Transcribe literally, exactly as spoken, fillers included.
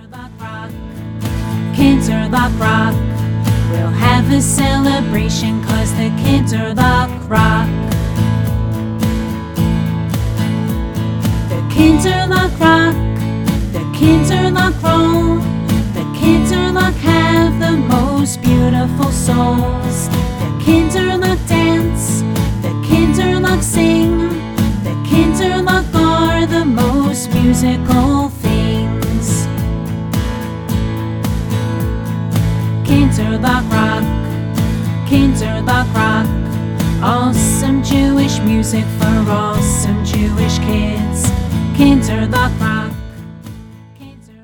Kinderloch Rock, Kinderloch Rock. We'll have a celebration 'cause the Kinderloch Rock. The Kinderloch Rock, the Kinderloch roll. The Kinderloch have the most beautiful souls. The Kinderloch dance, the Kinderloch sing. The Kinderloch are the most musical things. Kinderloch Rock, Kinderloch Rock. Awesome Jewish music for awesome Jewish kids. Kinderloch Rock.